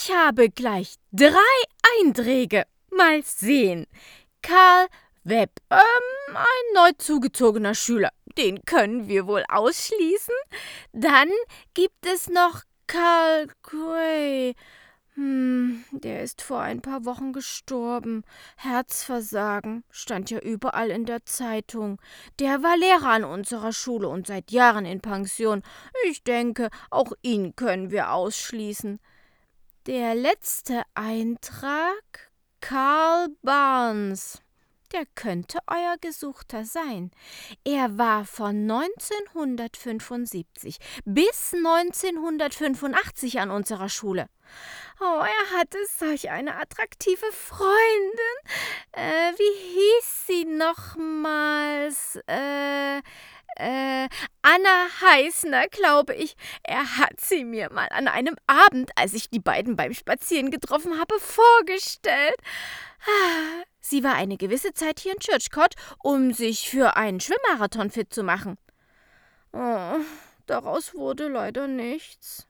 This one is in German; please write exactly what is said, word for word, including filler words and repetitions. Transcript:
Ich habe gleich drei Einträge. Mal sehen. Karl Webb, ähm, ein neu zugezogener Schüler. Den können wir wohl ausschließen. Dann gibt es noch Carl Gray. Hm, der ist vor ein paar Wochen gestorben. Herzversagen, stand ja überall in der Zeitung. Der war Lehrer an unserer Schule und seit Jahren in Pension. Ich denke, auch ihn können wir ausschließen. Der letzte Eintrag, Karl Barnes. Der könnte euer Gesuchter sein. Er war von neunzehnhundertfünfundsiebzig bis neunzehnhundertfünfundachtzig an unserer Schule. Oh, er hatte solch eine attraktive Freundin. Äh, wie hieß sie nochmals? Äh, äh, Anna Heißner, glaube ich. Er hat sie mir mal an einem Abend, als ich die beiden beim Spazieren getroffen habe, vorgestellt. Sie war eine gewisse Zeit hier in Churchcote, um sich für einen Schwimmmarathon fit zu machen. Oh, daraus wurde leider nichts.